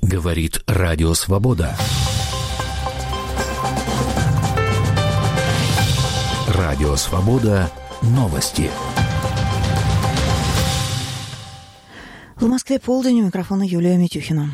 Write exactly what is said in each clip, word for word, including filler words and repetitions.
Говорит Радио Свобода. Радио Свобода. Новости. В Москве полдень, у микрофона Юлия Митюхина.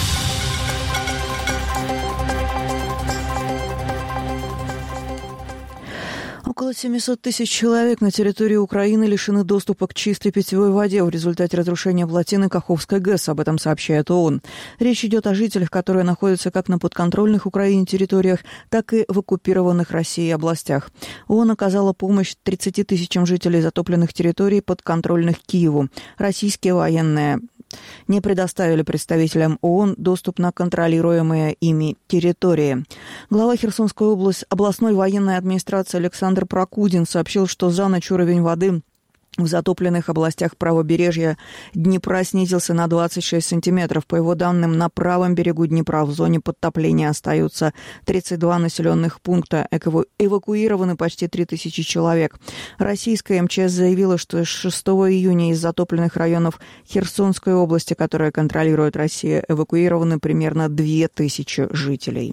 Около семьсот тысяч человек на территории Украины лишены доступа к чистой питьевой воде в результате разрушения плотины Каховской ГЭС, об этом сообщает ООН. Речь идет о жителях, которые находятся как на подконтрольных Украине территориях, так и в оккупированных Россией областях. ООН оказала помощь тридцати тысячам жителей затопленных территорий, подконтрольных Киеву. Российские военные не предоставили представителям ООН доступ на контролируемые ими территории. Глава Херсонской области, областной военной администрации Александр Прокудин сообщил, что за ночь уровень воды в затопленных областях правобережья Днепра снизился на двадцать шесть сантиметров. По его данным, на правом берегу Днепра в зоне подтопления остаются тридцать два населенных пункта. Эвакуированы почти три тысячи человек. Российская МЧС заявила, что с шестого июня из затопленных районов Херсонской области, которые контролирует Россия, эвакуированы примерно две тысячи жителей.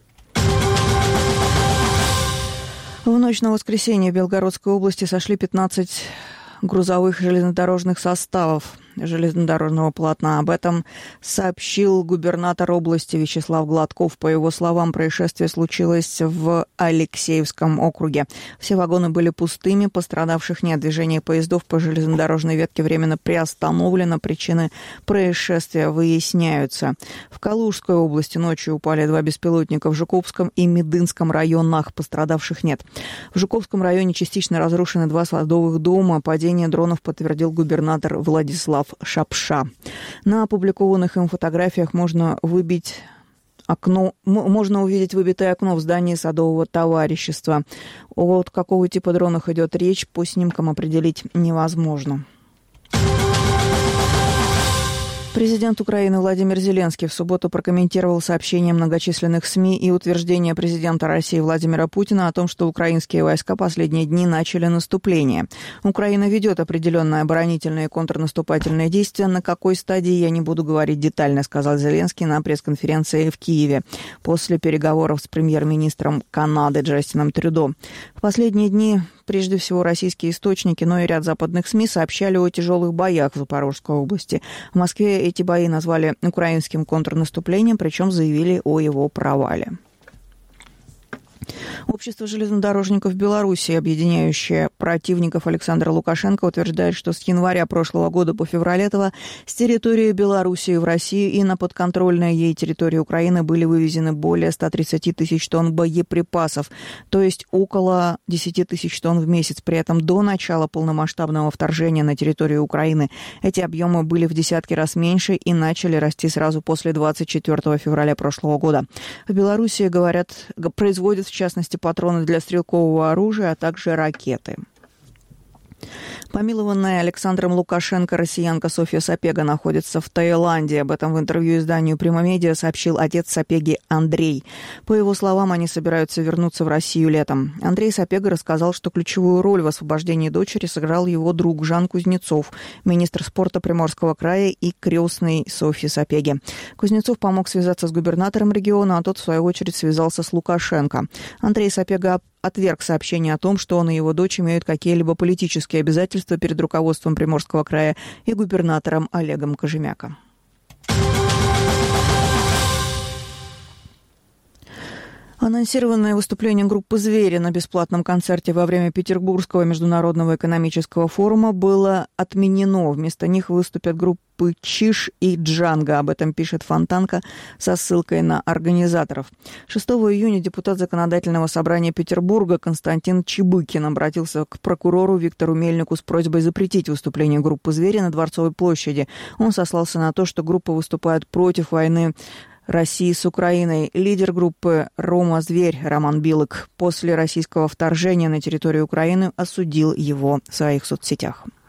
В ночь на воскресенье в Белгородской области сошли пятнадцать грузовых железнодорожных составов железнодорожного полотна. Об этом сообщил губернатор области Вячеслав Гладков. По его словам, происшествие случилось в Алексеевском округе. Все вагоны были пустыми, пострадавших нет. Движение поездов по железнодорожной ветке временно приостановлено. Причины происшествия выясняются. В Калужской области ночью упали два беспилотника в Жуковском и Медынском районах. Пострадавших нет. В Жуковском районе частично разрушены два садовых дома. Падение дронов подтвердил губернатор Владислав Шапша. На опубликованных им фотографиях можно выбить окно, можно увидеть выбитое окно в здании садового товарищества. От какого типа дронов идет речь, по снимкам определить невозможно. Президент Украины Владимир Зеленский в субботу прокомментировал сообщения многочисленных СМИ и утверждение президента России Владимира Путина о том, что украинские войска последние дни начали наступление. Украина ведет определенные оборонительные и контрнаступательные действия. На какой стадии, я не буду говорить детально, сказал Зеленский на пресс-конференции в Киеве после переговоров с премьер-министром Канады Джастином Трюдо. В последние дни прежде всего российские источники, но и ряд западных СМИ сообщали о тяжелых боях в Запорожской области. В Москве эти бои назвали украинским контрнаступлением, причем заявили о его провале. Общество железнодорожников Беларуси, объединяющее противников Александра Лукашенко, утверждает, что с января прошлого года по февраль этого с территории Белоруссии в Россию и на подконтрольной ей территории Украины были вывезены более ста тридцати тысяч тонн боеприпасов, то есть около десяти тысяч тонн в месяц. При этом до начала полномасштабного вторжения на территорию Украины эти объемы были в десятки раз меньше и начали расти сразу после двадцать четвёртого февраля прошлого года. В Белоруссии, говорят, производят в частности патроны для стрелкового оружия, а также ракеты. Помилованная Александром Лукашенко россиянка Софья Сапега находится в Таиланде. Об этом в интервью изданию «Прямомедиа» сообщил отец Сапеги Андрей. По его словам, они собираются вернуться в Россию летом. Андрей Сапега рассказал, что ключевую роль в освобождении дочери сыграл его друг Жан Кузнецов, министр спорта Приморского края и крестный Софьи Сапеги. Кузнецов помог связаться с губернатором региона, а тот, в свою очередь, связался с Лукашенко. Андрей Сапега отверг сообщение о том, что он и его дочь имеют какие-либо политические обязательства перед руководством Приморского края и губернатором Олегом Кожемяко. Анонсированное выступление группы «Звери» на бесплатном концерте во время Петербургского международного экономического форума было отменено. Вместо них выступят группы «Чиж» и «Джанго». Об этом пишет Фонтанка со ссылкой на организаторов. шестого июня депутат Законодательного собрания Петербурга Константин Чебыкин обратился к прокурору Виктору Мельнику с просьбой запретить выступление группы «Звери» на Дворцовой площади. Он сослался на то, что группа выступает против войны России с Украиной. Лидер группы «Рома Зверь» Роман Билык после российского вторжения на территорию Украины осудил его в своих соцсетях.